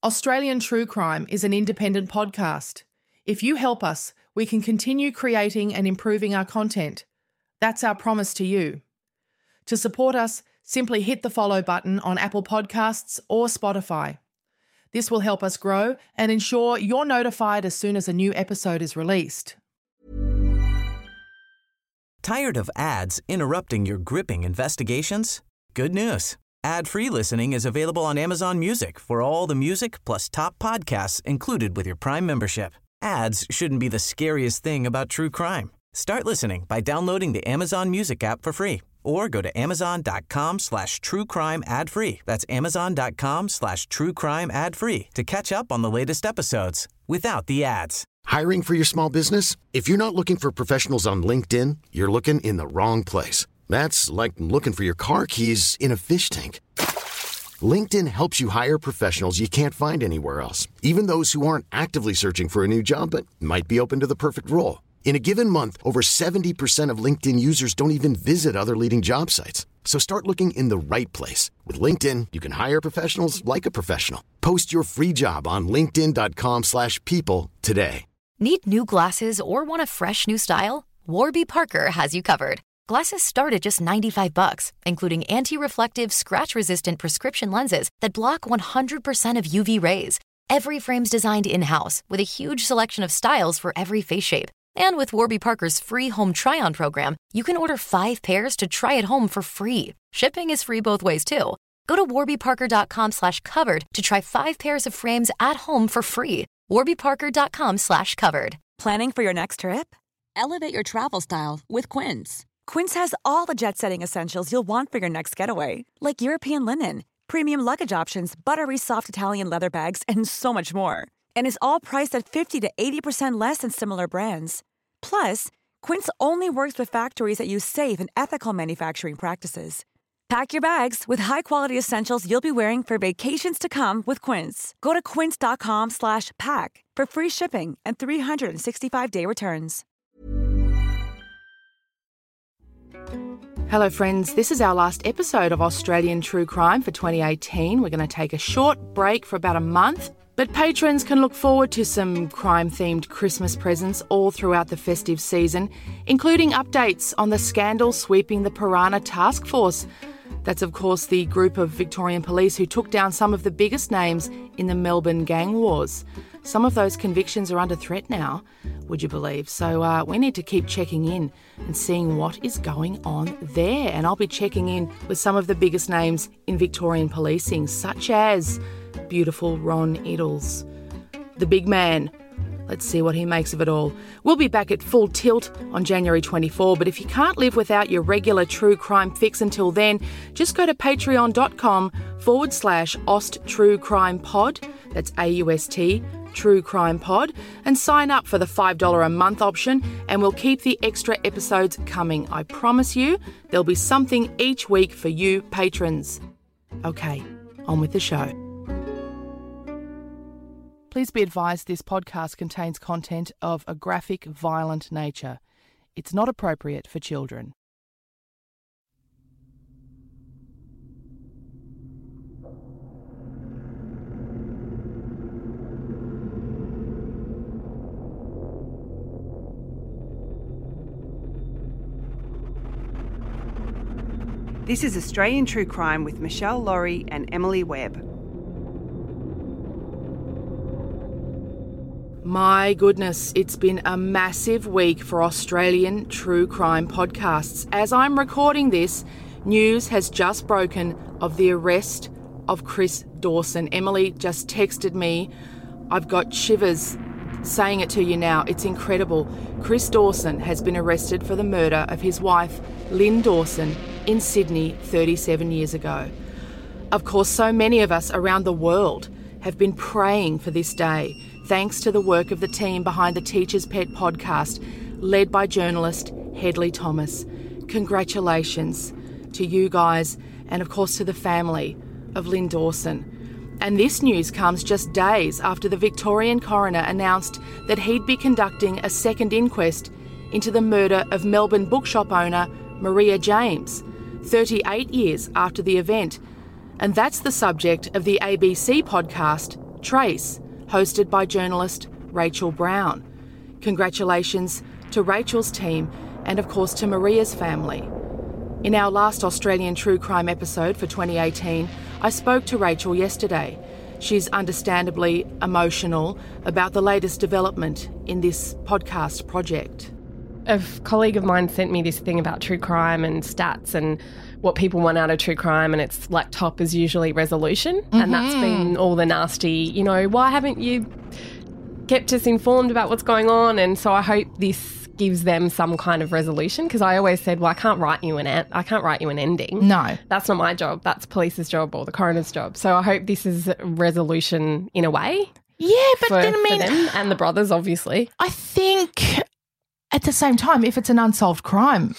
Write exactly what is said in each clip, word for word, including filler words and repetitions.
Australian True Crime is an independent podcast. If you help us, we can continue creating and improving our content. That's our promise to you. To support us, simply hit the follow button on Apple Podcasts or Spotify. This will help us grow and ensure you're notified as soon as a new episode is released. Tired of ads interrupting your gripping investigations? Good news. Ad-free listening is available on Amazon Music for all the music plus top podcasts included with your Prime membership. Ads shouldn't be the scariest thing about true crime. Start listening by downloading the Amazon Music app for free or go to amazon.com slash true crime ad free. That's amazon.com slash true crime ad free to catch up on the latest episodes without the ads. Hiring for your small business? If you're not looking for professionals on LinkedIn, you're looking in the wrong place. That's like looking for your car keys in a fish tank. LinkedIn helps you hire professionals you can't find anywhere else, even those who aren't actively searching for a new job but might be open to the perfect role. In a given month, over seventy percent of LinkedIn users don't even visit other leading job sites. So start looking in the right place. With LinkedIn, you can hire professionals like a professional. Post your free job on linkedin.com slash people today. Need new glasses or want a fresh new style? Warby Parker has you covered. Glasses start at just ninety-five bucks, including anti-reflective, scratch-resistant prescription lenses that block one hundred percent of U V rays. Every frame's designed in-house with a huge selection of styles for every face shape. And with Warby Parker's free home try-on program, you can order five pairs to try at home for free. Shipping is free both ways, too. Go to warbyparker.com slash covered to try five pairs of frames at home for free. warbyparker.com slash covered. Planning for your next trip? Elevate your travel style with Quince. Quince has all the jet-setting essentials you'll want for your next getaway, like European linen, premium luggage options, buttery soft Italian leather bags, and so much more. And is all priced at fifty to eighty percent less than similar brands. Plus, Quince only works with factories that use safe and ethical manufacturing practices. Pack your bags with high-quality essentials you'll be wearing for vacations to come with Quince. Go to quince.com slash pack for free shipping and three hundred sixty-five day returns. Hello friends, this is our last episode of Australian True Crime for twenty eighteen. We're going to take a short break for about a month, but patrons can look forward to some crime-themed Christmas presents all throughout the festive season, including updates on the scandal sweeping the Piranha Task Force. That's of course the group of Victorian police who took down some of the biggest names in the Melbourne gang wars. Some of those convictions are under threat now, would you believe? So uh, we need to keep checking in and seeing what is going on there. And I'll be checking in with some of the biggest names in Victorian policing, such as beautiful Ron Iddles, the big man. Let's see what he makes of it all. We'll be back at full tilt on January twenty-fourth, but if you can't live without your regular true crime fix until then, just go to patreon.com forward slash Aust True Crime Pod. That's A U S T, True Crime Pod, and sign up for the five dollars a month option, and we'll keep the extra episodes coming. I promise you, there'll be something each week for you patrons. Okay, on with the show. Please be advised this podcast contains content of a graphic, violent nature. It's not appropriate for children. This is Australian True Crime with Michelle Laurie and Emily Webb. My goodness, it's been a massive week for Australian true crime podcasts. As I'm recording this, news has just broken of the arrest of Chris Dawson. Emily just texted me. I've got shivers saying it to you now. It's incredible. Chris Dawson has been arrested for the murder of his wife, Lynn Dawson, in Sydney thirty-seven years ago. Of course, so many of us around the world have been praying for this day, thanks to the work of the team behind the Teacher's Pet podcast, led by journalist Hedley Thomas. Congratulations to you guys, and of course to the family of Lynn Dawson. And this news comes just days after the Victorian coroner announced that he'd be conducting a second inquest into the murder of Melbourne bookshop owner Maria James, thirty-eight years after the event. And that's the subject of the A B C podcast, Trace, hosted by journalist Rachel Brown. Congratulations to Rachel's team and, of course, to Maria's family. In our last Australian True Crime episode for twenty eighteen, I spoke to Rachel yesterday. She's understandably emotional about the latest development in this podcast project. A colleague of mine sent me this thing about true crime and stats and what people want out of true crime, and it's like top is usually resolution, mm-hmm. and that's been all the nasty, you know, why haven't you kept us informed about what's going on? And so I hope this gives them some kind of resolution, because I always said, well, I can't write you an an- I can't write you an ending. No. That's not my job. That's police's job or the coroner's job. So I hope this is resolution in a way. Yeah, but for, then I mean, for them and the brothers, obviously. I think at the same time, if it's an unsolved crime,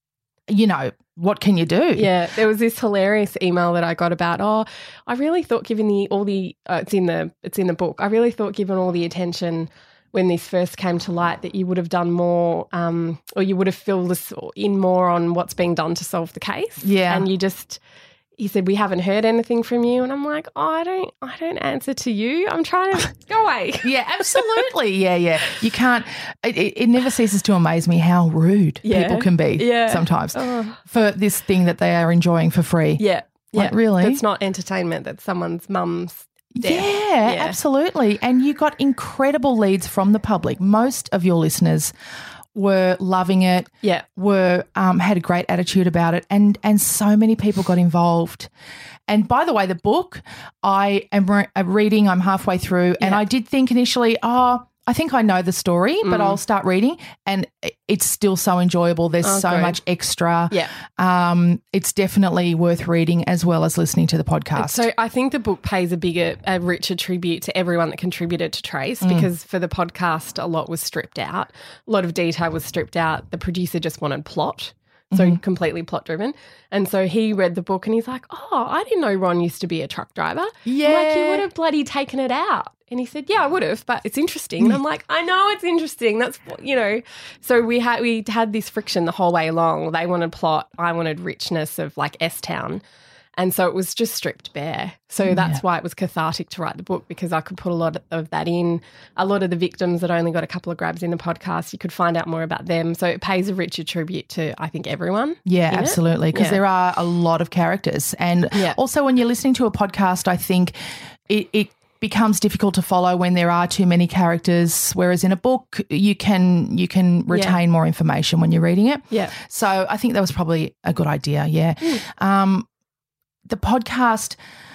you know, what can you do? Yeah, there was this hilarious email that I got about, oh, I really thought given the all the uh, it's in the it's in the book. I really thought given all the attention when this first came to light that you would have done more, um, or you would have filled this in more on what's being done to solve the case. Yeah, and you just. He said, we haven't heard anything from you. And I'm like, oh, I don't I don't answer to you. I'm trying to go away. Yeah, absolutely. Yeah, yeah. You can't it, it, it never ceases to amaze me how rude yeah. people can be yeah. sometimes oh. for this thing that they are enjoying for free. Yeah. Like, yeah. really? It's not entertainment. That's someone's mum's death. Yeah, yeah, absolutely. And you got incredible leads from the public. Most of your listeners were loving it, yeah, were um, had a great attitude about it, and and so many people got involved. And by the way, the book I am re- reading, I'm halfway through, and yeah. I did think initially, oh, I think I know the story, but mm. I'll start reading, and it's still so enjoyable. There's oh, so good. much extra. Yeah, um, it's definitely worth reading as well as listening to the podcast. So I think the book pays a bigger, a richer tribute to everyone that contributed to Trace, Mm. because for the podcast, a lot was stripped out. A lot of detail was stripped out. The producer just wanted plot. So mm-hmm. completely plot driven. And so he read the book and he's like, oh, I didn't know Ron used to be a truck driver. Yeah. I'm like, you would have bloody taken it out. And he said, yeah, I would have, but it's interesting. And I'm like, I know it's interesting. That's, you know. So we had we had this friction the whole way along. They wanted plot. I wanted richness of like S-Town. And so it was just stripped bare. So yeah. that's why it was cathartic to write the book, because I could put a lot of that in. A lot of the victims that only got a couple of grabs in the podcast, you could find out more about them. So it pays a richer tribute to, I think, everyone. Yeah, absolutely, because yeah. there are a lot of characters. And yeah. also when you're listening to a podcast, I think it, it becomes difficult to follow when there are too many characters, whereas in a book you can you can retain yeah. more information when you're reading it. Yeah. So I think that was probably a good idea, yeah. Mm. Um, the podcast,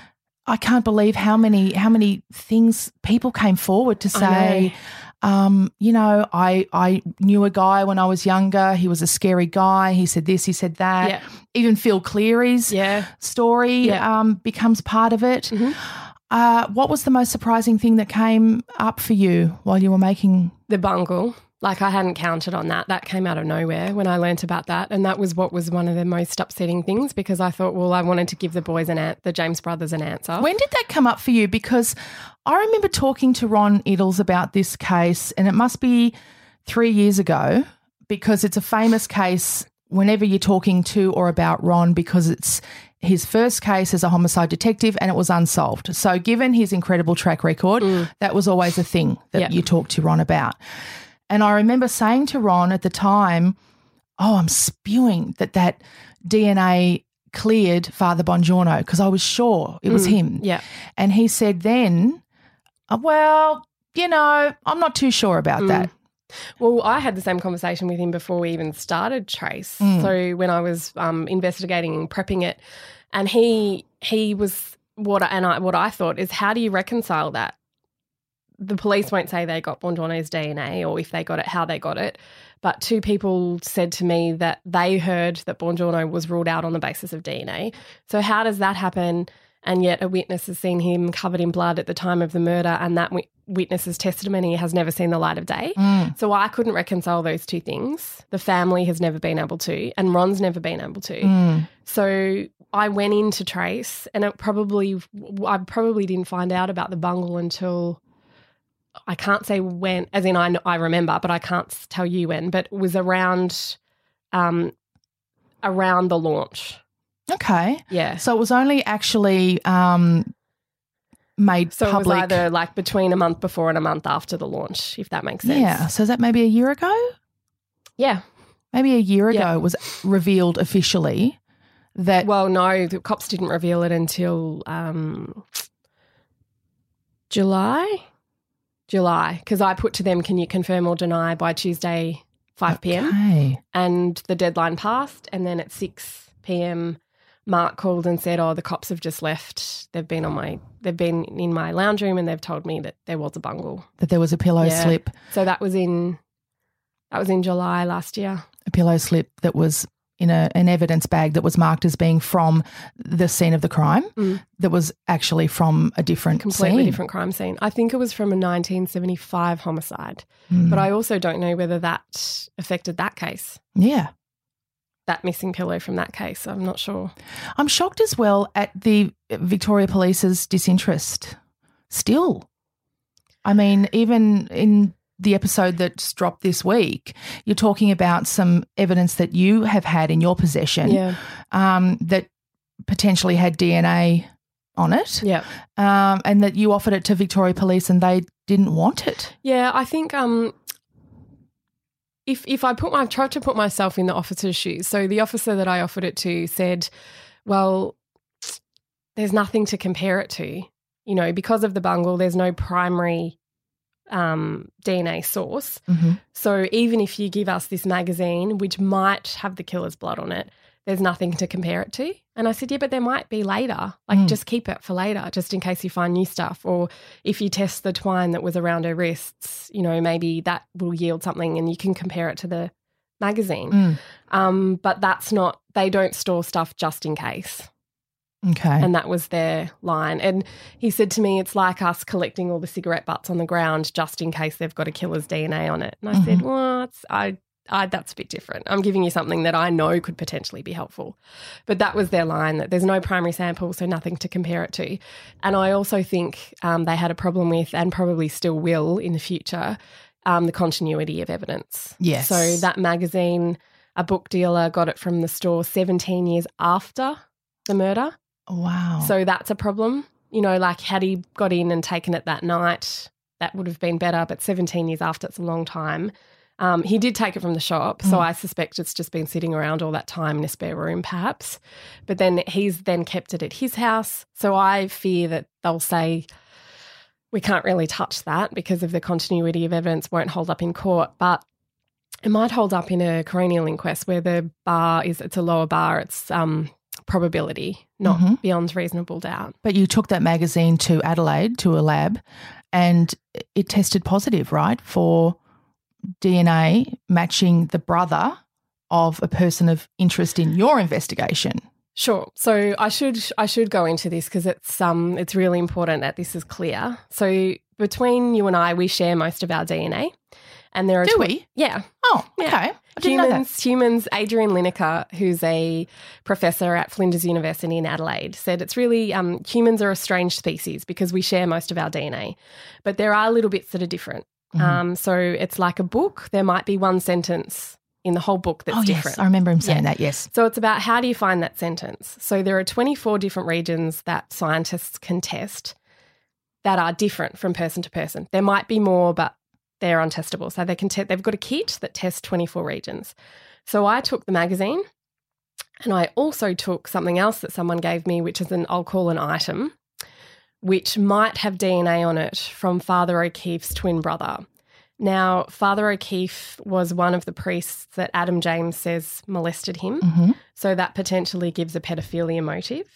I can't believe how many how many things people came forward to say, um, you know, I, I knew a guy when I was younger. He was a scary guy. He said this, he said that. Yeah. Even Phil Cleary's yeah. story yeah. um, becomes part of it. Mm-hmm. Uh, what was the most surprising thing that came up for you while you were making? The bungle. Like, I hadn't counted on that. That came out of nowhere when I learnt about that. And that was what was one of the most upsetting things, because I thought, well, I wanted to give the boys an an- the James brothers an answer. When did that come up for you? Because I remember talking to Ron Iddles about this case, and it must be three years ago, because it's a famous case whenever you're talking to or about Ron, because it's his first case as a homicide detective and it was unsolved. So given his incredible track record, mm. that was always a thing that yeah. you talked to Ron about. And I remember saying to Ron at the time, oh, I'm spewing that that D N A cleared Father Bongiorno, because I was sure it was mm, him. Yeah. And he said then, well, you know, I'm not too sure about mm. that. Well, I had the same conversation with him before we even started Trace. Mm. So when I was um, investigating and prepping it, and he he was what I, and I what I thought is, how do you reconcile that? The police won't say they got Bongiorno's D N A or if they got it, how they got it. But two people said to me that they heard that Bongiorno was ruled out on the basis of D N A. So how does that happen? And yet a witness has seen him covered in blood at the time of the murder, and that w- witness's testimony has never seen the light of day. Mm. So I couldn't reconcile those two things. The family has never been able to, and Ron's never been able to. Mm. So I went into Trace, and it probably I probably didn't find out about the bungle until, I can't say when, as in I, I remember, but I can't tell you when, but it was around um, around the launch. Okay. Yeah. So it was only actually um, made So public. it was either like between a month before and a month after the launch, if that makes sense. Yeah. So is that maybe a year ago? Yeah. Maybe a year ago Yeah. it was revealed officially that Well, no, the cops didn't reveal it until um, July. July, because I put to them, can you confirm or deny by Tuesday five p.m. Okay. And the deadline passed, and then at six p.m. Mark called and said, oh, the cops have just left. They've been on my, they've been in my lounge room and they've told me that there was a bungle. That there was a pillow Yeah. slip, So that was in, that was in July last year. a pillow slip that was in a, an evidence bag that was marked as being from the scene of the crime Mm. that was actually from a different Completely scene. different crime scene. I think it was from a nineteen seventy-five homicide, Mm. but I also don't know whether that affected that case, Yeah. that missing pillow from that case. I'm not sure. I'm shocked as well at the Victoria Police's disinterest still. I mean, even in the episode that's dropped this week, you're talking about some evidence that you have had in your possession Yeah. um, that potentially had D N A on it, Yeah. um, and that you offered it to Victoria Police and they didn't want it. Yeah, I think um, if if I put my I tried to put myself in the officer's shoes. So the officer that I offered it to said, "Well, there's nothing to compare it to. You know, because of the bungle, there's no primary um, D N A source. Mm-hmm. So even if you give us this magazine, which might have the killer's blood on it, there's nothing to compare it to." And I said, yeah, but there might be later. Like, Mm. just keep it for later, just in case you find new stuff. Or if you test the twine that was around her wrists, you know, maybe that will yield something and you can compare it to the magazine. Mm. Um, but that's not, they don't store stuff just in case. Okay. And that was their line. And he said to me, it's like us collecting all the cigarette butts on the ground just in case they've got a killer's D N A on it. And I said, well, it's, I, I, that's a bit different. I'm giving you something that I know could potentially be helpful. But that was their line, that there's no primary sample, so nothing to compare it to. And I also think um, they had a problem with, and probably still will in the future, um, the continuity of evidence. Yes. So that magazine, a book dealer got it from the store seventeen years after the murder. Wow. So that's a problem. You know, like had he got in and taken it that night, that would have been better. But seventeen years after, it's a long time. Um, he did take it from the shop, so Mm. I suspect it's just been sitting around all that time in a spare room perhaps. But then he's then kept it at his house. So I fear that they'll say, we can't really touch that because of the continuity of evidence won't hold up in court. But it might hold up in a coronial inquest where the bar is, it's a lower bar, it's um, probability, not Mhm. beyond reasonable doubt. But you took that magazine to Adelaide, to a lab, and it tested positive, right, for D N A matching the brother of a person of interest in your investigation. Sure. So I should I should go into this because it's um it's really important that this is clear. So between you and I, we share most of our D N A, and there are Do tw- we? Yeah. Oh, Yeah. okay. I didn't know that. Humans, humans, Adrian Lineker, who's a professor at Flinders University in Adelaide, said it's really, um, humans are a strange species because we share most of our D N A, but there are little bits that are different. Mhm. Um, so it's like a book. There might be one sentence in the whole book that's oh, different. yes. I remember him saying Yeah. that, yes. So it's about how do you find that sentence. So there are twenty-four different regions that scientists can test that are different from person to person. There might be more, but they're untestable. So they can te- they've got a kit that tests twenty-four regions. So I took the magazine and I also took something else that someone gave me, which is an, I'll call an item, which might have D N A on it from Father O'Keefe's twin brother. Now, Father O'Keefe was one of the priests that Adam James says molested him. Mm-hmm. So that potentially gives a pedophilia motive.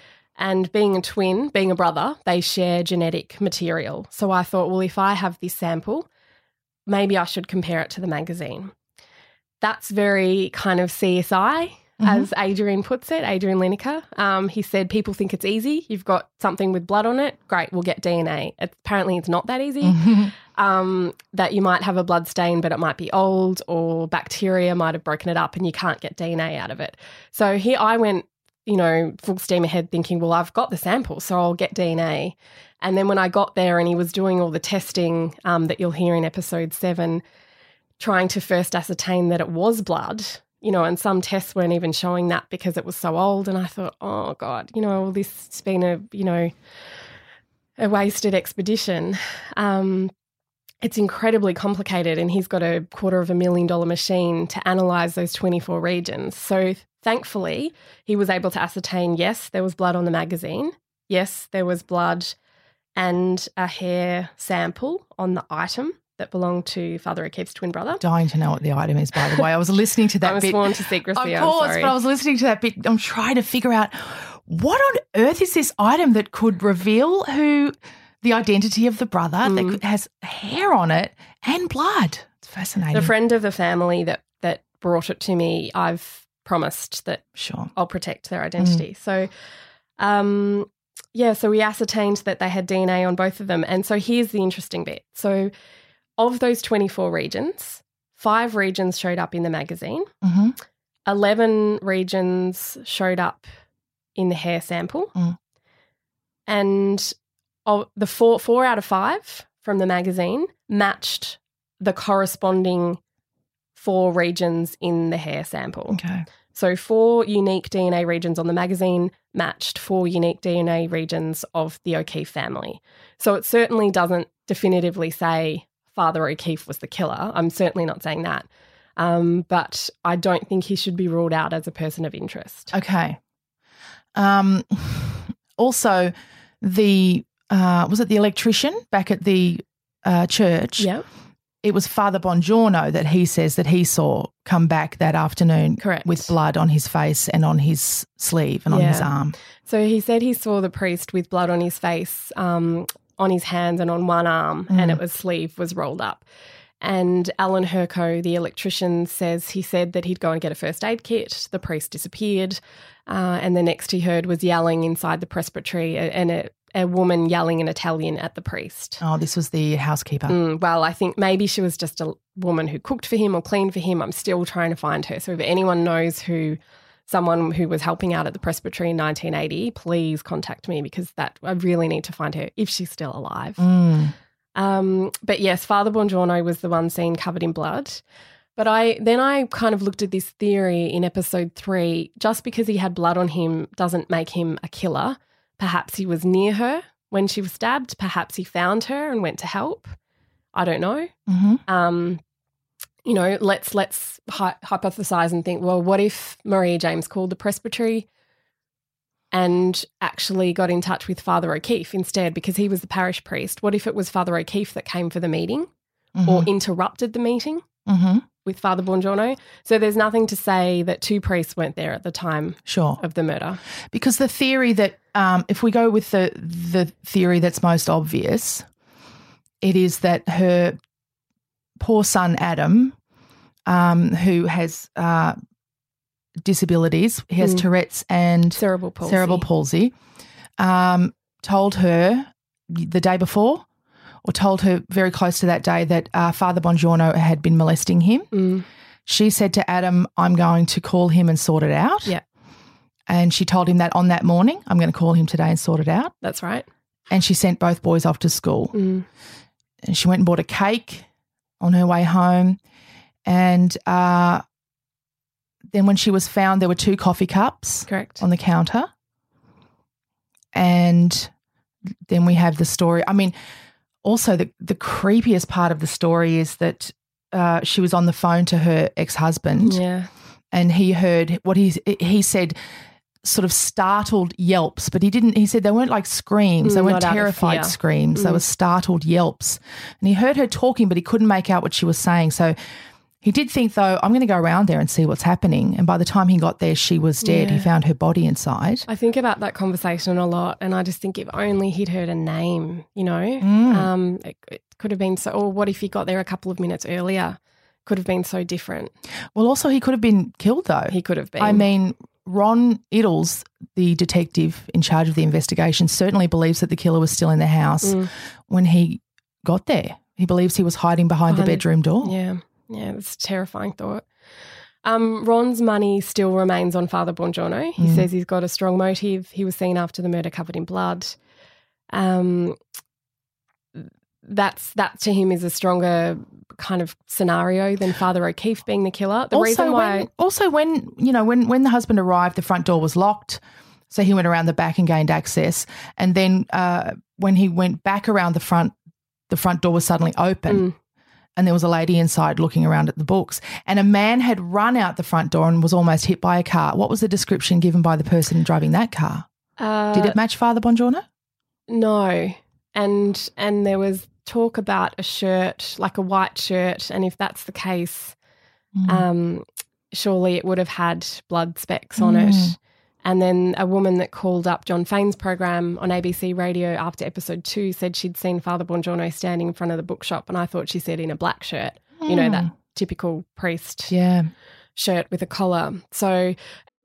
And being a twin, being a brother, they share genetic material. So I thought, well, if I have this sample, maybe I should compare it to the magazine. That's very kind of C S I, Mm-hmm. as Adrian puts it, Adrian Lineker. Um, he said people think it's easy. You've got something with blood on it. Great, we'll get D N A. It's, apparently it's not that easy. Mm-hmm. Um, that you might have a blood stain, but it might be old, or bacteria might have broken it up and you can't get D N A out of it. So here I went, you know, full steam ahead thinking, well, I've got the sample, so I'll get D N A. And then when I got there and he was doing all the testing um, that you'll hear in episode seven, trying to first ascertain that it was blood, you know, and some tests weren't even showing that because it was so old. And I thought, oh, God, you know, well, this has been a, you know, a wasted expedition. Um, it's incredibly complicated, and he's got a quarter of a million dollar machine to analyse those twenty-four regions. So thankfully, he was able to ascertain, yes, there was blood on the magazine. Yes, there was blood and a hair sample on the item that belonged to Father O'Keefe's twin brother. Dying to know what the item is, by the way. I was listening to that I was bit. sworn to secrecy, Of course, I'm sorry. but I was listening to that bit. I'm trying to figure out what on earth is this item that could reveal who the identity of the brother Mm. that could- has hair on it and blood. It's fascinating. The friend of the family that, that brought it to me, I've promised that Sure. I'll protect their identity. So, um, yeah, so we ascertained that they had D N A on both of them. And so here's the interesting bit. So of those twenty-four regions, five regions showed up in the magazine. Mm-hmm. eleven regions showed up in the hair sample. Mm. And of the four, four out of five from the magazine matched the corresponding four regions in the hair sample. Okay. So four unique D N A regions on the magazine matched four unique D N A regions of the O'Keefe family. So it certainly doesn't definitively say Father O'Keefe was the killer. I'm certainly not saying that. Um, but I don't think he should be ruled out as a person of interest. Okay. Um, also, the uh, was it the electrician back at the uh, church? Yeah. It was Father Bongiorno that he says that he saw come back that afternoon Correct. with blood on his face and on his sleeve and on his Yeah. arm. So he said he saw the priest with blood on his face, um, on his hands and on one arm, and it was sleeve was rolled up. And Alan Herco, the electrician, says he said that he'd go and get a first aid kit. The priest disappeared, uh, and the next he heard was yelling inside the presbytery, a- and a, a woman yelling in Italian at the priest. Oh, this was the housekeeper. Mm, well, I think maybe she was just a woman who cooked for him or cleaned for him. I'm still trying to find her. So if anyone knows who someone who was helping out at the presbytery in nineteen eighty, please contact me, because that I really need to find her if she's still alive. Mm. Um, but yes, Father Bongiorno was the one seen covered in blood. But I then I kind of looked at this theory in episode three. Just because he had blood on him doesn't make him a killer. Perhaps he was near her when she was stabbed. Perhaps he found her and went to help. I don't know. Mm-hmm. Um, you know, let's let's hy- hypothesize and think, well, what if Maria James called the presbytery and actually got in touch with Father O'Keefe instead, because he was the parish priest? What if it was Father O'Keefe that came for the meeting Mm-hmm. or interrupted the meeting Mm-hmm. with Father Bongiorno? So there's nothing to say that two priests weren't there at the time Sure. of the murder. Because the theory that, um, if we go with the the theory that's most obvious, it is that her poor son Adam, um, who has uh, disabilities, he has Mm. Tourette's and Cerebral palsy. cerebral palsy, um, told her the day before, or told her very close to that day, that uh, Father Bongiorno had been molesting him. Mm. She said to Adam, I'm going to call him and sort it out. Yeah, And she told him that on that morning, I'm going to call him today and sort it out. that's right. And she sent both boys off to school. Mm. And she went and bought a cake on her way home. And uh, then when she was found, there were two coffee cups Correct. on the counter. And then we have the story. I mean, also the, the creepiest part of the story is that uh, she was on the phone to her ex-husband. Yeah. And he heard what he he said, sort of startled yelps, but he didn't. He said they weren't like screams; they Mm, weren't not out of terrified fear. screams. They Mm. were startled yelps. And he heard her talking, but he couldn't make out what she was saying. So he did think, though, I'm going to go around there and see what's happening. And by the time he got there, she was dead. He Yeah. found her body inside. I think about that conversation a lot, and I just think if only he'd heard a name, you know, Mm. um, it, it could have been so. Or what if he got there a couple of minutes earlier? Could have been so different. Well, also he could have been killed, though. He could have been. I mean, Ron Iddles, the detective in charge of the investigation, certainly believes that the killer was still in the house Mm. when he got there. He believes he was hiding behind, the Behind- bedroom door. Yeah, yeah, it's a terrifying thought. Um, Ron's money still remains on Father Bongiorno. He Mm. says he's got a strong motive. He was seen after the murder covered in blood. Um, that's that to him is a stronger kind of scenario than Father O'Keefe being the killer. The also, reason why, when, also when you know when when the husband arrived, the front door was locked, so he went around the back and gained access. And then uh, when he went back around the front, the front door was suddenly open. Mm. And there was a lady inside looking around at the books, and a man had run out the front door and was almost hit by a car. What was the description given by the person driving that car? Uh, Did it match Father Bongiorno? No. And and there was talk about a shirt, like a white shirt, and if that's the case, mm. um, surely it would have had blood specks on mm. it. And then a woman that called up John Fane's program on A B C Radio after episode two said she'd seen Father Bongiorno standing in front of the bookshop, and I thought she said in a black shirt, mm. you know, that typical priest yeah. shirt with a collar. So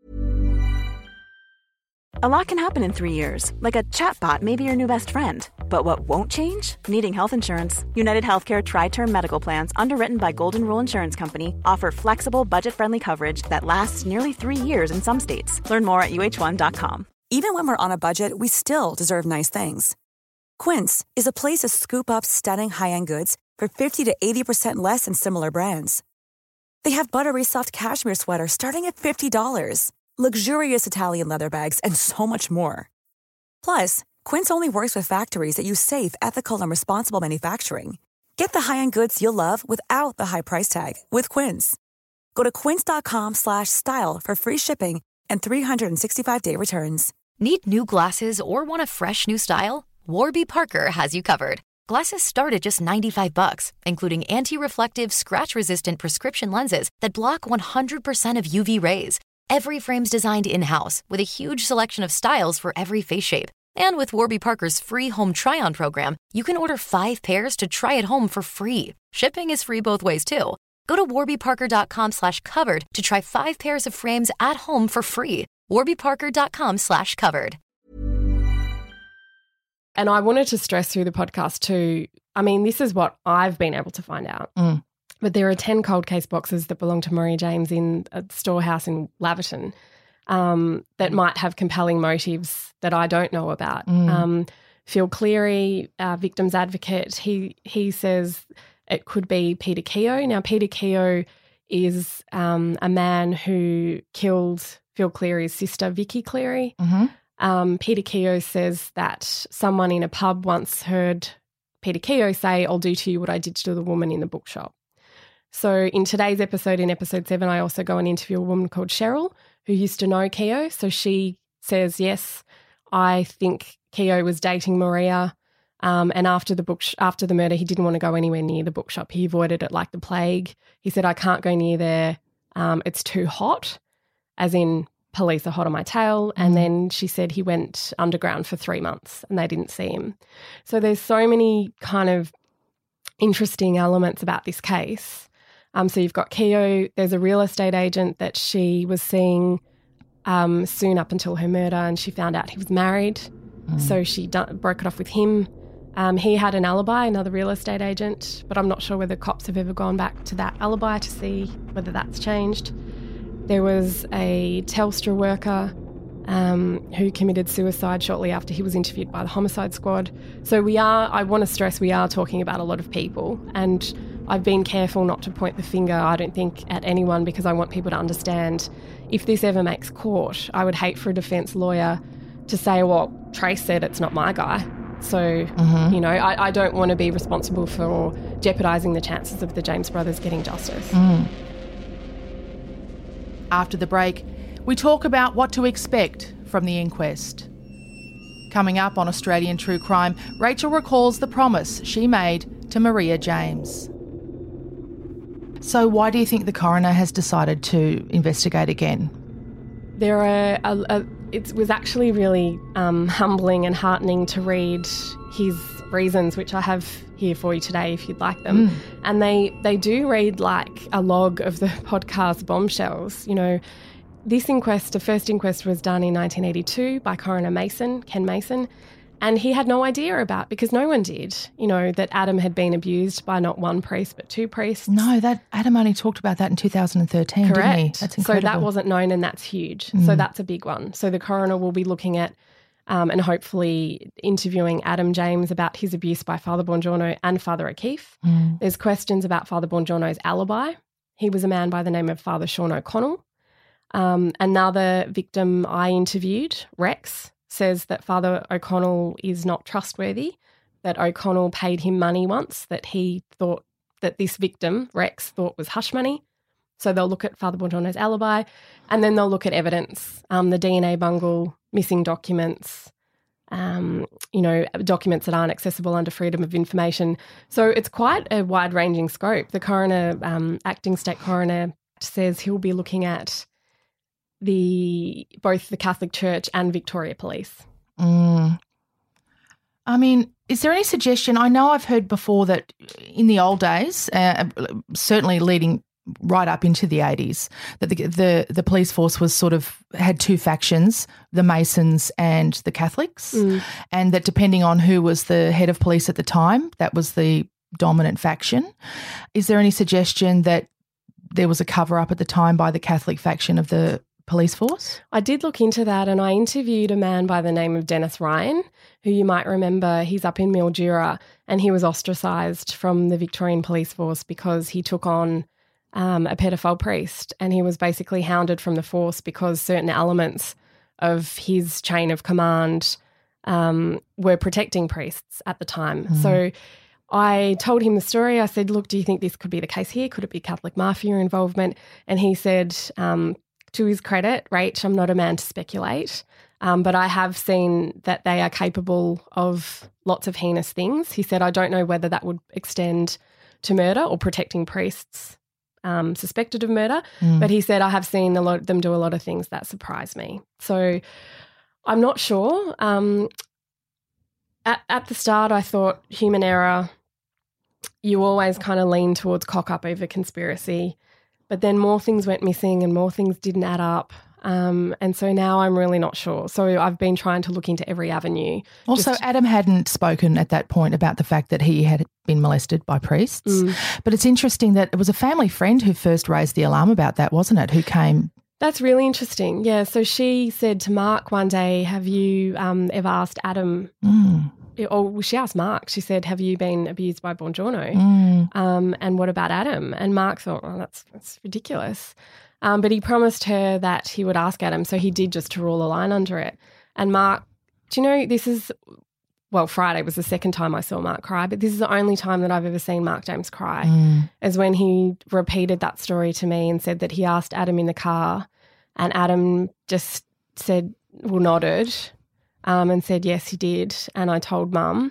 a lot can happen in three years, like a chatbot may be your new best friend. But what won't change? Needing health insurance. United Healthcare Tri-Term Medical Plans, underwritten by Golden Rule Insurance Company, offer flexible, budget-friendly coverage that lasts nearly three years in some states. Learn more at U H one dot com. Even when we're on a budget, we still deserve nice things. Quince is a place to scoop up stunning high-end goods for fifty to eighty percent less than similar brands. They have buttery soft cashmere sweaters starting at fifty dollars, luxurious Italian leather bags, and so much more. Plus, Quince only works with factories that use safe, ethical, and responsible manufacturing. Get the high-end goods you'll love without the high price tag with Quince. Go to quince.com slash style for free shipping and three sixty-five day returns. Need new glasses or want a fresh new style? Warby Parker has you covered. Glasses start at just ninety-five bucks, including anti-reflective, scratch-resistant prescription lenses that block one hundred percent of U V rays. Every frame's designed in-house with a huge selection of styles for every face shape. And with Warby Parker's free home try-on program, you can order five pairs to try at home for free. Shipping is free both ways, too. Go to warbyparker.com slash covered to try five pairs of frames at home for free. warbyparker.com slash covered. And I wanted to stress through the podcast too, I mean, this is what I've been able to find out. Mm. But there are ten cold case boxes that belong to Maria James in a storehouse in Laverton um, that might have compelling motives that I don't know about. Mm. Um, Phil Cleary, our victim's advocate, he he says it could be Peter Keogh. Now, Peter Keogh is um, a man who killed Phil Cleary's sister, Vicky Cleary. Mm-hmm. Um, Peter Keogh says that someone in a pub once heard Peter Keogh say, "I'll do to you what I did to the woman in the bookshop." So in today's episode, in episode seven, I also go and interview a woman called Cheryl who used to know Keogh. So she says, yes, I think Keogh was dating Maria, um, and after the book, after the murder, he didn't want to go anywhere near the bookshop. He avoided it like the plague. He said, I can't go near there. Um, it's too hot, as in police are hot on my tail. And then she said he went underground for three months and they didn't see him. So there's so many kind of interesting elements about this case. Um, so you've got Keogh, there's a real estate agent that she was seeing um, soon up until her murder, and she found out he was married. Mm. So she done, broke it off with him. Um, he had an alibi, another real estate agent, but I'm not sure whether cops have ever gone back to that alibi to see whether that's changed. There was a Telstra worker um, who committed suicide shortly after he was interviewed by the homicide squad. So we are, I want to stress, we are talking about a lot of people, and I've been careful not to point the finger, I don't think, at anyone, because I want people to understand if this ever makes court, I would hate for a defence lawyer to say, well, Trace said it's not my guy. So, mm-hmm. you know, I, I don't want to be responsible for jeopardising the chances of the James brothers getting justice. Mm. After the break, we talk about what to expect from the inquest. Coming up on Australian True Crime, Rachel recalls the promise she made to Maria James. So why do you think the coroner has decided to investigate again? There are a, a, it was actually really um, humbling and heartening to read his reasons, which I have here for you today if you'd like them. Mm. And they, they do read like a log of the podcast bombshells. You know, this inquest, the first inquest was done in nineteen eighty-two by Coroner Mason, Ken Mason, and he had no idea about, because no one did, you know, that Adam had been abused by not one priest but two priests. No, that Adam only talked about that in two thousand thirteen, Correct. Didn't he? That's incredible. So that wasn't known, and that's huge. Mm. So that's a big one. So the coroner will be looking at um, and hopefully interviewing Adam James about his abuse by Father Bongiorno and Father O'Keefe. Mm. There's questions about Father Bongiorno's alibi. He was a man by the name of Father Sean O'Connell. Um, another victim I interviewed, Rex, says that Father O'Connell is not trustworthy, that O'Connell paid him money once that he thought that this victim, Rex, thought was hush money. So they'll look at Father Bongiorno's alibi, and then they'll look at evidence, um, the D N A bungle, missing documents, um, you know, documents that aren't accessible under freedom of information. So it's quite a wide-ranging scope. The coroner, um, acting state coroner, says he'll be looking at the both the Catholic Church and Victoria Police. Mm. I mean, is there any suggestion? I know I've heard before that in the old days, uh, certainly leading right up into the eighties, that the, the the police force was sort of had two factions, the Masons and the Catholics, mm. and that depending on who was the head of police at the time, that was the dominant faction. Is there any suggestion that there was a cover-up at the time by the Catholic faction of the police force? I did look into that, and I interviewed a man by the name of Dennis Ryan, who you might remember. He's up in Mildura, and he was ostracised from the Victorian police force because he took on um, a pedophile priest, and he was basically hounded from the force because certain elements of his chain of command um, were protecting priests at the time. Mm. So I told him the story. I said, look, do you think this could be the case here? Could it be Catholic mafia involvement? And he said, um, to his credit, Rach, I'm not a man to speculate, um, but I have seen that they are capable of lots of heinous things. He said, I don't know whether that would extend to murder or protecting priests um, suspected of murder, mm. but he said, I have seen a lot them do a lot of things that surprise me. So I'm not sure. Um, at, at the start, I thought human error, you always kind of lean towards cock up over conspiracy. But then more things went missing and more things didn't add up. Um, and so now I'm really not sure. So I've been trying to look into every avenue. Also, Just, Adam hadn't spoken at that point about the fact that he had been molested by priests. Mm. But it's interesting that it was a family friend who first raised the alarm about that, wasn't it, who came? That's really interesting. Yeah, so she said to Mark one day, have you um, ever asked Adam mm. – or she asked Mark, she said, have you been abused by Bongiorno? Mm. Um, and what about Adam? And Mark thought, well, that's, that's ridiculous. Um, but he promised her that he would ask Adam, so he did, just to rule a line under it. And Mark, do you know, this is, well, Friday was the second time I saw Mark cry, but this is the only time that I've ever seen Mark James cry, mm. is when he repeated that story to me and said that he asked Adam in the car, and Adam just said, well, nodded, Um, and said, yes, he did. And I told Mum.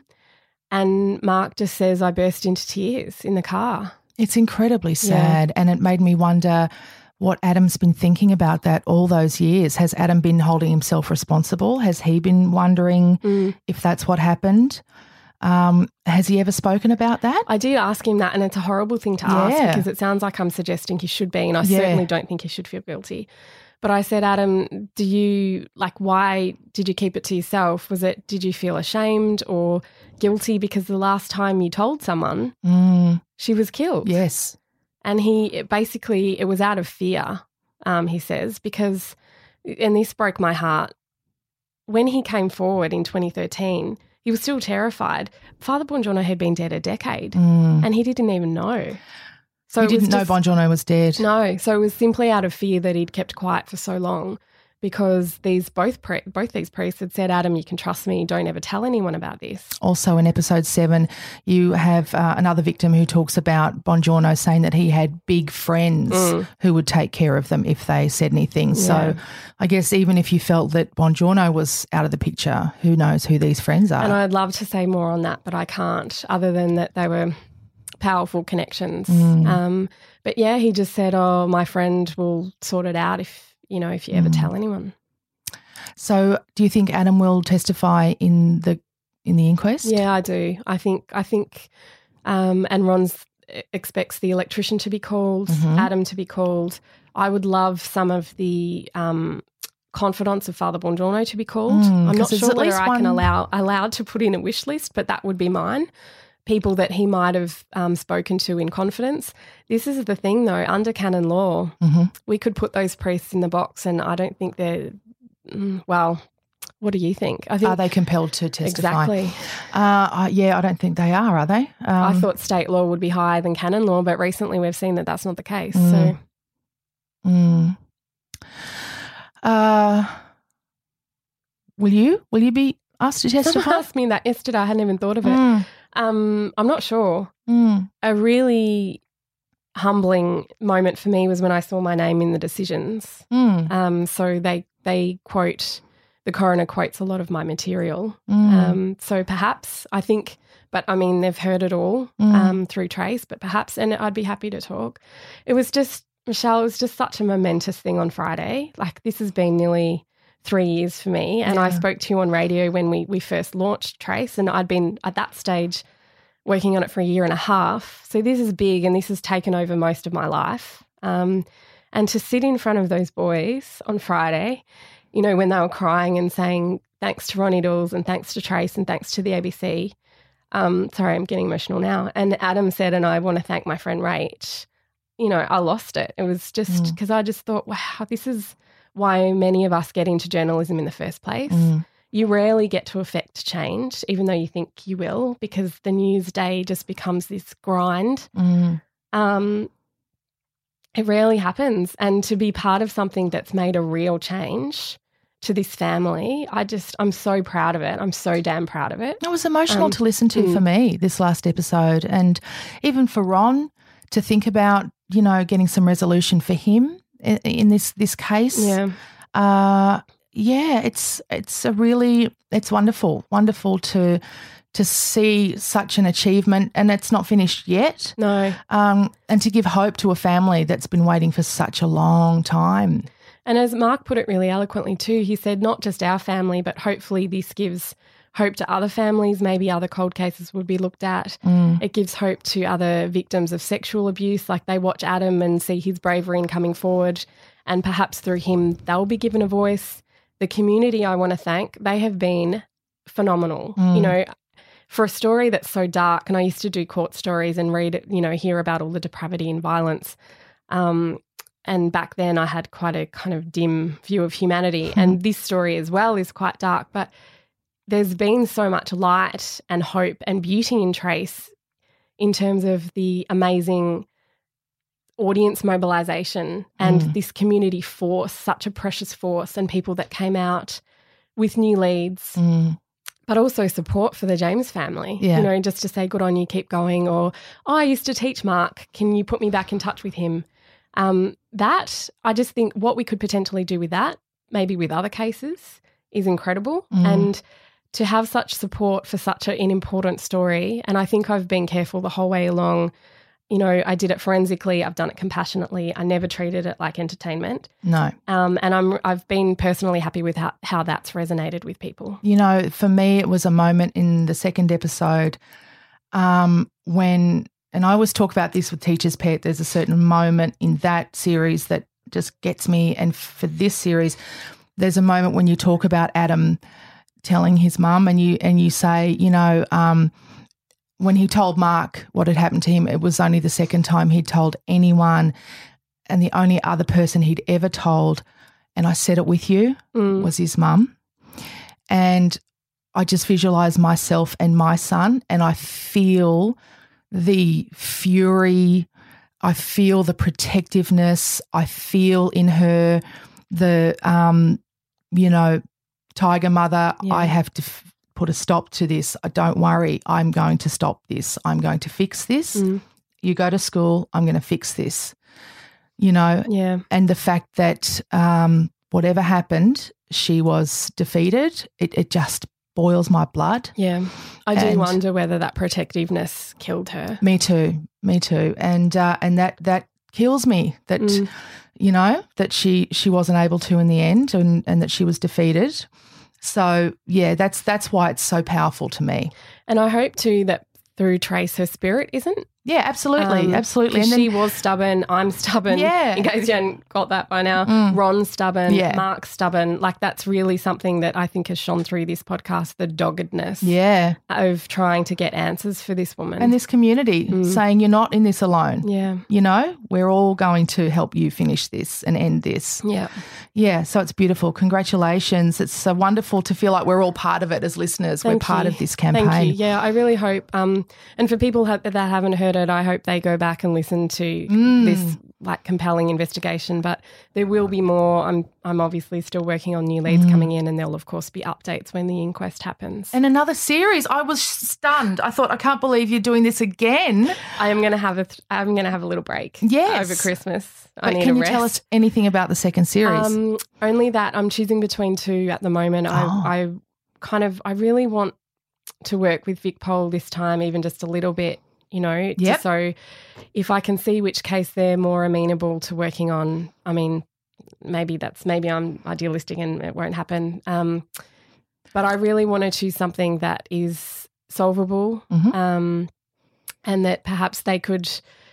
And Mark just says, I burst into tears in the car. It's incredibly sad. Yeah. And it made me wonder what Adam's been thinking about that all those years. Has Adam been holding himself responsible? Has he been wondering mm. if that's what happened? Um, has he ever spoken about that? I did ask him that, and it's a horrible thing to ask yeah. because it sounds like I'm suggesting he should be, and I yeah. certainly don't think he should feel guilty. But I said, Adam, do you, like, why did you keep it to yourself? Was it, did you feel ashamed or guilty because the last time you told someone, mm. she was killed? Yes. And he, it basically, it was out of fear, um, he says, because, and this broke my heart, when he came forward in twenty thirteen, he was still terrified. Father Bongiorno had been dead a decade mm. and he didn't even know. So he didn't know Bongiorno was dead? No. So it was simply out of fear that he'd kept quiet for so long, because these both pre- both these priests had said, Adam, you can trust me, don't ever tell anyone about this. Also in episode seven, you have uh, another victim who talks about Bongiorno saying that he had big friends mm. who would take care of them if they said anything. Yeah. So I guess even if you felt that Bongiorno was out of the picture, who knows who these friends are. And I'd love to say more on that, but I can't, other than that they were powerful connections. Mm. Um, but yeah, he just said, oh, my friend will sort it out if, you know, if you ever mm. tell anyone. So do you think Adam will testify in the in the inquest? Yeah, I do. I think, I think, um, and Ron's expects the electrician to be called, mm-hmm. Adam to be called. I would love some of the um, confidants of Father Bongiorno to be called. Mm, I'm not sure whether I one... can allow allowed to put in a wish list, but that would be mine. People that he might have um, spoken to in confidence. This is the thing, though, under canon law, mm-hmm. we could put those priests in the box, and I don't think they're, mm, well, what do you think? I think, are they compelled to testify? Exactly. Uh, uh, yeah, I don't think they are, are they? Um, I thought state law would be higher than canon law, but recently we've seen that that's not the case. Mm. So, mm. Uh, will you? Will you be asked to testify? Someone asked me that yesterday. I hadn't even thought of it. Mm. Um, I'm not sure. Mm. A really humbling moment for me was when I saw my name in the decisions. Mm. Um, so they they quote, the coroner quotes a lot of my material. Mm. Um, so perhaps, I think, but I mean, they've heard it all Mm. um, through Trace, but perhaps, and I'd be happy to talk. It was just, Michelle, it was just such a momentous thing on Friday. Like, this has been nearly three years for me. And Yeah. I spoke to you on radio when we, we first launched Trace, and I'd been at that stage working on it for a year and a half. So this is big, and this has taken over most of my life. Um, and to sit in front of those boys on Friday, you know, when they were crying and saying thanks to Ronnie Dools and thanks to Trace and thanks to the A B C. Um, sorry, I'm getting emotional now. And Adam said, and I want to thank my friend Rach. You know, I lost it. It was just because mm. I just thought, wow, this is why many of us get into journalism in the first place. Mm. You rarely get to affect change, even though you think you will, because the news day just becomes this grind. Mm. Um, it rarely happens. And to be part of something that's made a real change to this family, I just, I'm so proud of it. I'm so damn proud of it. It was emotional Um, to listen to mm. for me, this last episode, and even for Ron to think about, you know, getting some resolution for him in, in this this case. Yeah. Uh, yeah, it's it's a really it's wonderful, wonderful to to see such an achievement, and it's not finished yet. No. Um, and to give hope to a family that's been waiting for such a long time. And as Mark put it really eloquently too, he said not just our family, but hopefully this gives hope to other families. Maybe other cold cases would be looked at. Mm. It gives hope to other victims of sexual abuse, like they watch Adam and see his bravery in coming forward, and perhaps through him they'll be given a voice. The community I want to thank, they have been phenomenal. Mm. You know, for a story that's so dark, and I used to do court stories and read, you know, hear about all the depravity and violence. Um, and back then I had quite a kind of dim view of humanity. Mm. And this story as well is quite dark, but there's been so much light and hope and beauty in Trace in terms of the amazing audience mobilisation and Mm. this community force, such a precious force, and people that came out with new leads. Mm. But also support for the James family, Yeah. you know, just to say, good on you, keep going, or, oh, I used to teach Mark, can you put me back in touch with him? Um, that, I just think what we could potentially do with that, maybe with other cases, is incredible. Mm. And to have such support for such a, an important story, and I think I've been careful the whole way along. You know, I did it forensically, I've done it compassionately, I never treated it like entertainment. No. Um, and I'm, I've been personally happy with how, how that's resonated with people. You know, for me, it was a moment in the second episode um, when, and I always talk about this with Teacher's Pet, there's a certain moment in that series that just gets me. And for this series, there's a moment when you talk about Adam telling his mum, and you and you say, you know, um, when he told Mark what had happened to him, it was only the second time he'd told anyone, and the only other person he'd ever told, and I said it with you, Mm. was his mum. And I just visualise myself and my son, and I feel the fury, I feel the protectiveness, I feel in her the, um, you know, tiger mother, Yeah. I have to f- put a stop to this. Don't worry, I'm going to stop this. I'm going to fix this. Mm. You go to school, I'm going to fix this. You know, Yeah. and the fact that um, whatever happened, she was defeated, it, it just boils my blood. Yeah. I do And- wonder whether that protectiveness killed her. Me too, me too. And uh, and that that kills me that, Mm. you know, that she, she wasn't able to in the end, and, and that she was defeated. So, yeah, that's that's why it's so powerful to me. And I hope too that through Trace, her spirit isn't. Yeah, absolutely, Um, absolutely. 'cause And she then, was stubborn. I'm stubborn. Yeah. In case you hadn't got that by now. Mm. Ron's stubborn. Yeah. Mark's stubborn. Like, that's really something that I think has shone through this podcast, the doggedness yeah, of trying to get answers for this woman. and this community Mm. saying you're not in this alone. yeah. You know, we're all going to help you finish this and end this. Yeah. Yeah, so it's beautiful. Congratulations. It's so wonderful to feel like we're all part of it as listeners. Thank we're part you. of this campaign. Thank you. Yeah, I really hope, um, and for people ha- that haven't heard it, I hope they go back and listen to Mm. this like compelling investigation, but there will be more. I'm I'm obviously still working on new leads Mm. coming in, and there'll of course be updates when the inquest happens. And another series. I was stunned. I thought, I can't believe you're doing this again. I am going to have a th- I'm going to have a little break. Yes. over Christmas. I But need can a you rest. tell us anything about the second series? Um, only that I'm choosing between two at the moment. Oh. I, I kind of, I really want to work with Vic Pol this time, even just a little bit, you know, to- Yep. so if I can see which case they're more amenable to working on, I mean, maybe that's, maybe I'm idealistic and it won't happen. Um, but I really want to choose something that is solvable, Mhm. um, and that perhaps they could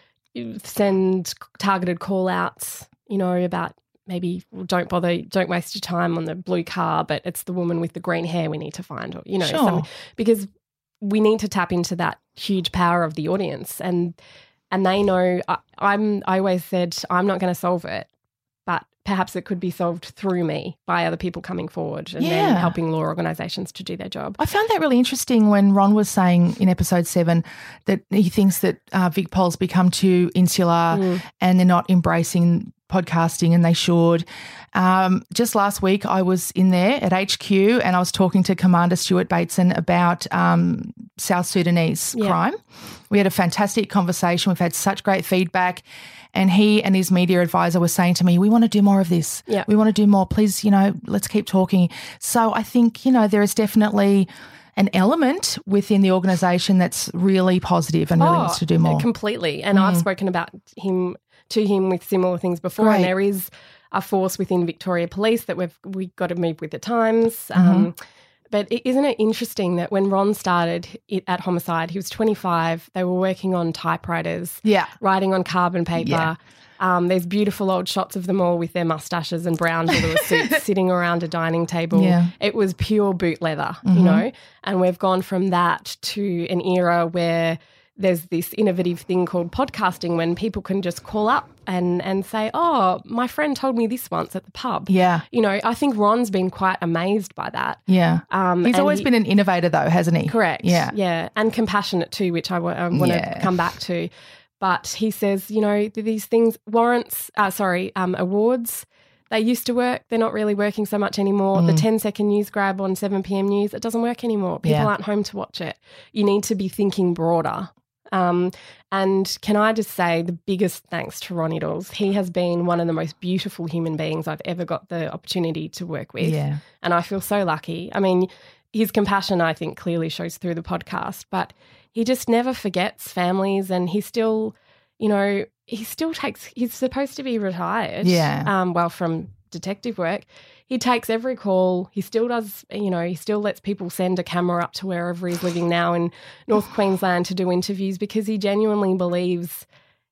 send targeted call outs, you know, about maybe don't bother, don't waste your time on the blue car, but it's the woman with the green hair we need to find, or, you know, Sure. something, because we need to tap into that huge power of the audience. And and they know, I, I'm, I always said, I'm not going to solve it, but perhaps it could be solved through me by other people coming forward and then Yeah. helping law organisations to do their job. I found that really interesting when Ron was saying in episode seven that he thinks that uh, Vic Pol's become too insular Mm. and they're not embracing podcasting, and they should. Um, just last week I was in there at H Q and I was talking to Commander Stuart Bateson about um, South Sudanese Yeah. crime. We had a fantastic conversation. We've had such great feedback. And he and his media advisor were saying to me, we want to do more of this. Yeah. We want to do more. Please, you know, let's keep talking. So I think, you know, there is definitely an element within the organisation that's really positive and really Oh, wants to do more. Completely. And I've spoken about him to him with similar things before. Great. And there is a force within Victoria Police that we've we got to move with the times. Mm-hmm. Um, but is isn't it interesting that when Ron started it at Homicide, he was twenty-five. They were working on typewriters, Yeah. writing on carbon paper. Yeah. Um, there's beautiful old shots of them all with their mustaches and brown velour suits sitting around a dining table. Yeah. It was pure boot leather, Mhm. you know, and we've gone from that to an era where there's this innovative thing called podcasting when people can just call up and, and say, oh, my friend told me this once at the pub. Yeah. You know, I think Ron's been quite amazed by that. Yeah. Um, He's and always he- been an innovator though, hasn't he? Correct. Yeah. Yeah. And compassionate too, which I want Yeah. to come back to. But he says, you know, th- these things, warrants, uh, sorry, um, awards, they used to work. They're not really working so much anymore. The ten-second news grab on seven p.m. news, it doesn't work anymore. People Yeah. aren't home to watch it. You need to be thinking broader. Um, and can I just say the biggest thanks to Ron Iddles. He has been one of the most beautiful human beings I've ever got the opportunity to work with. Yeah. And I feel so lucky. I mean, his compassion, I think, clearly shows through the podcast, but he just never forgets families, and he still, you know, he still takes, he's supposed to be retired. Yeah. Um, well, from detective work. He takes every call. He still does, you know, he still lets people send a camera up to wherever he's living now in North Queensland to do interviews because he genuinely believes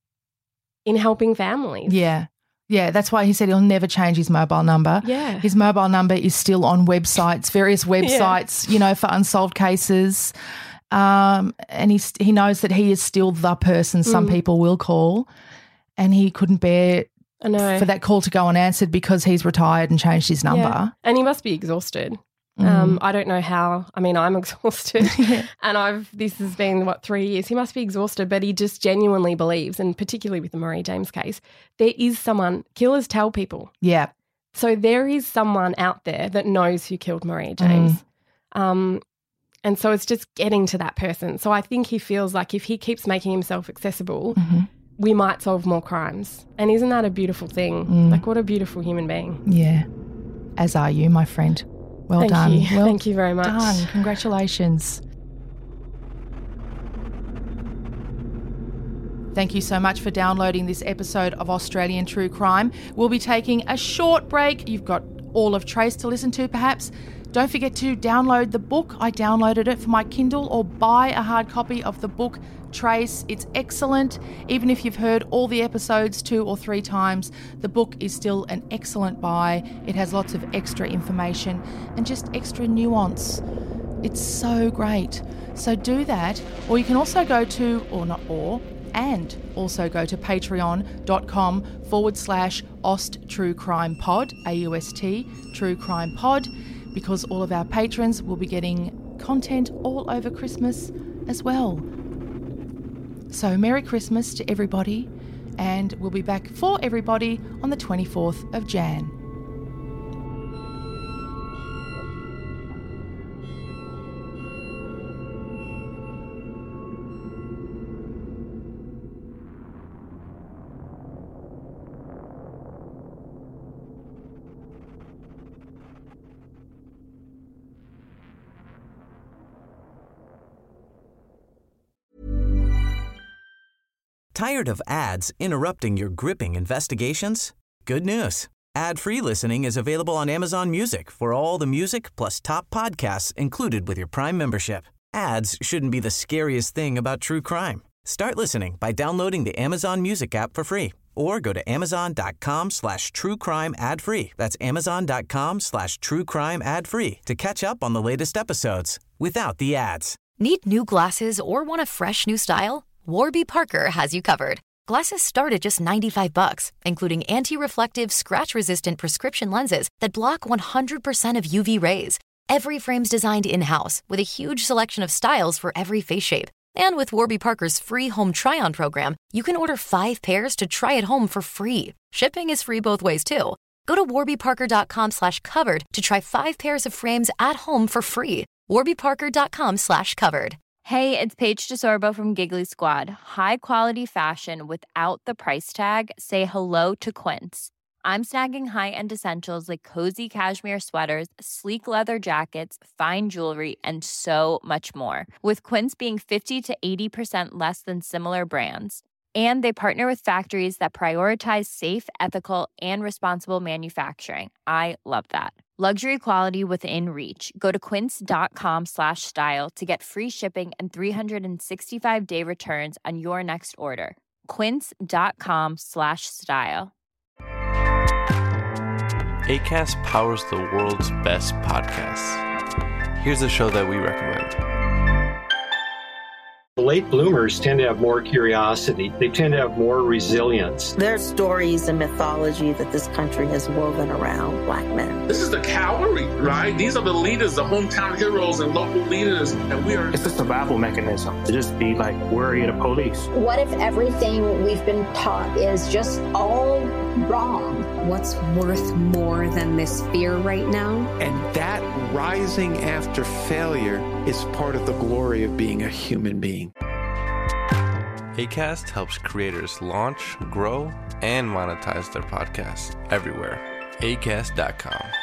in helping families. Yeah. Yeah, that's why he said he'll never change his mobile number. Yeah. His mobile number is still on websites, various websites, you know, for unsolved cases. Um, and he's, he knows that he is still the person some Mm. people will call, and he couldn't bear I know. for that call to go unanswered because he's retired and changed his number. Yeah. And he must be exhausted. Mm. Um, I don't know how. I mean, I'm exhausted, and I've this has been what three years. He must be exhausted, but he just genuinely believes, and particularly with the Marie James case, there is someone. Killers tell people, Yeah. so there is someone out there that knows who killed Marie James. Mm. Um, and so it's just getting to that person. So I think he feels like if he keeps making himself accessible, Mhm. we might solve more crimes. And isn't that a beautiful thing? Mm. Like, what a beautiful human being. Yeah. As are you, my friend. Well Thank done. you. Well Thank you very much. done. Congratulations. Thank you so much for downloading this episode of Australian True Crime. We'll be taking a short break. You've got all of Trace to listen to, perhaps. Don't forget to download the book. I downloaded it for my Kindle, or buy a hard copy of the book, Trace. It's excellent. Even if you've heard all the episodes two or three times, the book is still an excellent buy. It has lots of extra information and just extra nuance. It's so great. So do that. Or you can also go to, or not or, and also go to patreon.com forward slash Aust True Crime Pod, A U S T, True Crime Pod, because all of our patrons will be getting content all over Christmas as well. So Merry Christmas to everybody, and we'll be back for everybody on the twenty-fourth of January. Tired of ads interrupting your gripping investigations? Good news. Ad-free listening is available on Amazon Music for all the music plus top podcasts included with your Prime membership. Ads shouldn't be the scariest thing about true crime. Start listening by downloading the Amazon Music app for free or go to amazon.com slash true crime ad free. That's amazon.com slash true crime ad free to catch up on the latest episodes without the ads. Need new glasses or want a fresh new style? Warby Parker has you covered. Glasses start at just ninety-five bucks, including anti-reflective, scratch-resistant prescription lenses that block one hundred percent of U V rays. Every frame's designed in-house with a huge selection of styles for every face shape. And with Warby Parker's free home try-on program, you can order five pairs to try at home for free. Shipping is free both ways, too. Go to warbyparker.com slash covered to try five pairs of frames at home for free. warbyparker.com slash covered. Hey, it's Paige DeSorbo from Giggly Squad. High quality fashion without the price tag. Say hello to Quince. I'm snagging high-end essentials like cozy cashmere sweaters, sleek leather jackets, fine jewelry, and so much more. With Quince being fifty to eighty percent less than similar brands. And they partner with factories that prioritize safe, ethical, and responsible manufacturing. I love that. Luxury quality within reach. Go to quince.com slash style to get free shipping and three sixty-five day returns on your next order. Quince.com slash style. Acast powers the world's best podcasts. Here's a show that we recommend. Late bloomers tend to have more curiosity. They tend to have more resilience. There's stories and mythology that this country has woven around Black men. This is the cavalry, right? These are the leaders, the hometown heroes and local leaders. And we are... It's a survival mechanism to just be like worried of police. What if everything we've been taught is just all wrong? What's worth more than this fear right now? And that rising after failure is part of the glory of being a human being. Acast helps creators launch, grow, and monetize their podcasts everywhere. Acast dot com.